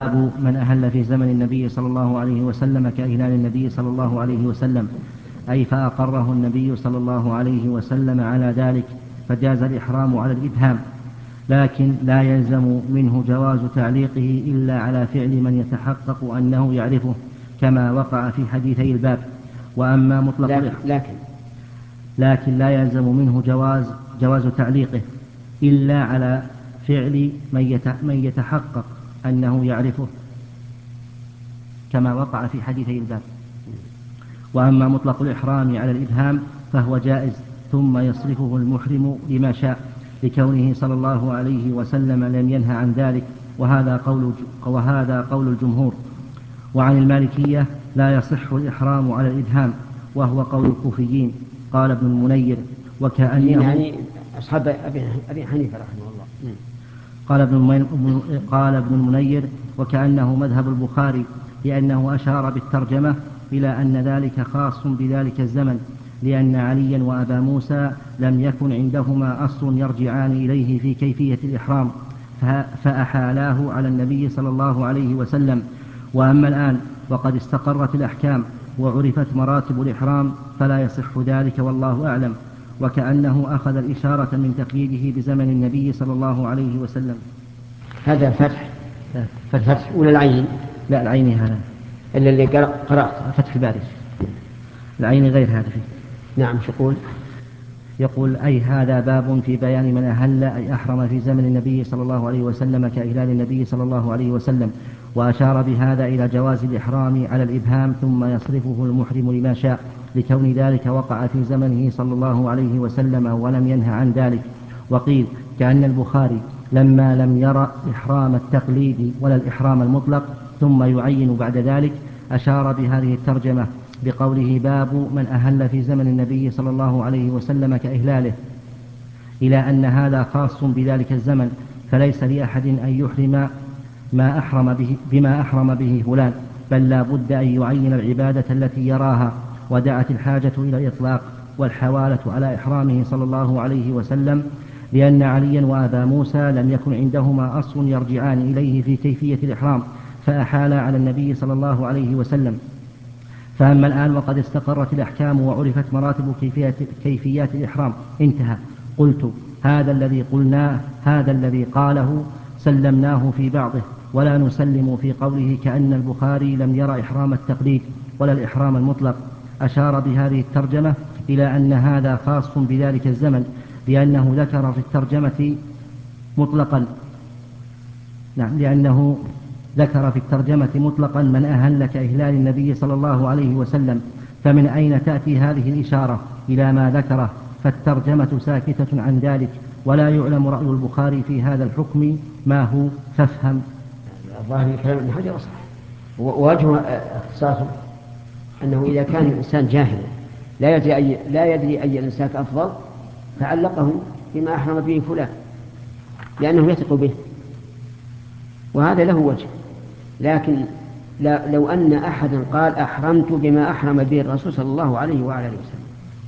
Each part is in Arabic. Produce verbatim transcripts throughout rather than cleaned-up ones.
باب من أهل في زمن النبي صلى الله عليه وسلم كإهلال النبي صلى الله عليه وسلم، أي فأقره النبي صلى الله عليه وسلم على ذلك، فجاز الإحرام على الإبهام، لكن لا يلزم منه جواز تعليقه إلا على فعل من يتحقق أنه يعرفه، كما وقع في حديثي الباب. وأما مطلق لكن, لكن, لكن لا يلزم منه جواز جواز تعليقه إلا على فعل من يتحقق أنه يعرفه، كما وقع في حديثي الباب. وأما مطلق الإحرام على الإبهام فهو جائز، ثم يصرفه المحرم لما شاء، لكونه صلى الله عليه وسلم لم ينه عن ذلك، وهذا قول, وهذا قول الجمهور. وعن المالكية لا يصح الإحرام على الإبهام، وهو قول الكوفيين. قال ابن المنير وكأنه يعني أصحاب أبي حنيفة رحمه الله. قال ابن, قال ابن المنير وكأنه مذهب البخاري، لأنه أشار بالترجمة إلى أن ذلك خاص بذلك الزمن، لأن عليا وأبا موسى لم يكن عندهما أصل يرجعان إليه في كيفية الإحرام، فأحالاه على النبي صلى الله عليه وسلم. وأما الآن وقد استقرت الأحكام وعرفت مراتب الإحرام فلا يصح ذلك، والله أعلم. وكأنه أخذ الإشارة من تقييده بزمن النبي صلى الله عليه وسلم. هذا فتح فتح ولا العين؟ لا، العين هذا إلا اللي قرأت فتح الباري، العين غير هذا فيه. نعم. شقول يقول أي هذا باب في بيان من أهل أي أحرم في زمن النبي صلى الله عليه وسلم كإهلال النبي صلى الله عليه وسلم، وأشار بهذا إلى جواز الإحرام على الإبهام، ثم يصرفه المحرم لما شاء، لكون ذلك وقع في زمنه صلى الله عليه وسلم ولم ينه عن ذلك. وقيل كأن البخاري لما لم يرى إحرام التقليد ولا الإحرام المطلق ثم يعين بعد ذلك أشار بهذه الترجمة بقوله باب من أهل في زمن النبي صلى الله عليه وسلم كإهلاله، إلى أن هذا خاص بذلك الزمن، فليس لأحد أن يحرم ما أحرم به بما أحرم به فلان، بل لا بد أن يعين العبادة التي يراها. ودعت الحاجة إلى الإطلاق والحوالة على إحرامه صلى الله عليه وسلم، لأن عليا وأبا موسى لم يكن عندهما أصل يرجعان إليه في كيفية الإحرام، فأحال على النبي صلى الله عليه وسلم. فأما الآن وقد استقرت الأحكام وعرفت مراتب كيفيات, كيفيات الإحرام انتهى. قلت هذا الذي قلناه هذا الذي قاله سلمناه في بعضه، ولا نسلم في قوله كأن البخاري لم يرى إحرام التقليد ولا الإحرام المطلق. أشار بهذه الترجمة إلى أن هذا خاص بذلك الزمن، لأنه ذكر في الترجمة مطلقا نعم لأنه ذكر في الترجمة مطلقا من أهل كإهلال النبي صلى الله عليه وسلم، فمن أين تأتي هذه الإشارة إلى ما ذكره؟ فالترجمة ساكتة عن ذلك، ولا يعلم رأي البخاري في هذا الحكم ما هو، فافهم. الظاهر كلام ابن حجر صح، ووجه اختصاصه أنه إذا كان الإنسان جاهلا لا يدري أي, لا يدري أي الإنسان أفضل فعلقه بما أحرم به فلان لأنه يثق به، وهذا له وجه. لكن لو أن أحدا قال أحرمت بما أحرم به الرسول صلى الله عليه وعلى آله وسلم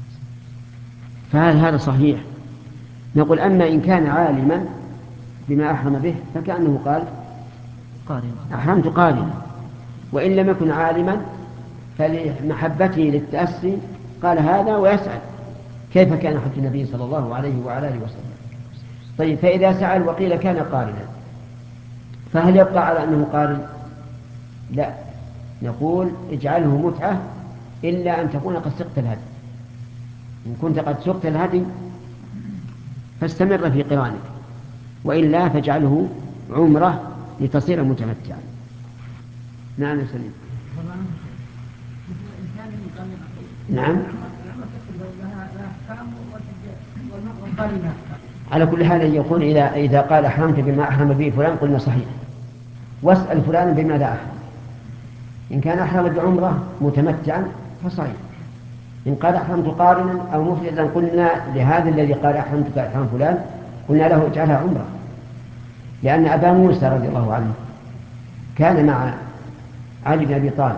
فهل هذا صحيح؟ نقول أما إن كان عالما بما أحرم به فكأنه قال أحرمت قارنا، وإن لم يكن عالما فلمحبته للتأسي قال هذا ويسأل كيف كان حج النبي صلى الله عليه وعلى آله وسلم. طيب، فإذا سأل وقيل كان قارنا فهل يبقى على أنه قارن؟ لا، نقول اجعله متعة إلا أن تكون قد سقت الهدي. إن كنت قد سقت الهدي فاستمر في قرانك، وإلا فاجعله عمرة لتصير متمتعا. نعم يا سليم. نعم. على كل حال يقول إذا, إذا قال أحرمت بما أحرم به فلان قلنا صحيح، واسأل فلان بماذا أحرم. إن كان أحرم بعمرة متمتعا فصحيح، إن قال أحرمت قارنا أو مفردا قلنا لهذا الذي قال أحرمت كأحرم فلان قلنا له اجعلها عمرة، لأن أبا موسى رضي الله عنه كان مع علي بن أبي طالب،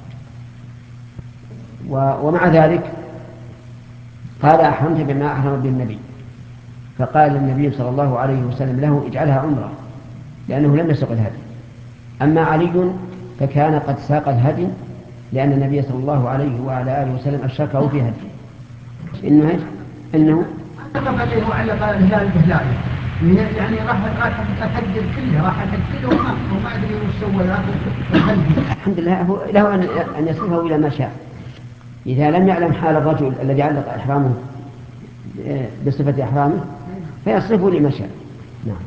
ومع ذلك قال أحرمت بما أحرم به النبي، فقال النبي صلى الله عليه وسلم له اجعلها عمرة لأنه لم يسق الهدي. أما علي فكان قد ساق الهدي لأن النبي صلى الله عليه وعلى آله وسلم أشركه في هدي. إنه إنه علق علق الهلال بهلاله يعني راح راح أحجر كله راح أحجر وما وما أدري وش سوى له. الحمد لله هو له أن أن يصرفه إلى ما شاء. إذا لم يعلم حال الرجل الذي علق إحرامه بصفة إحرامه فيصرفه لما شاء.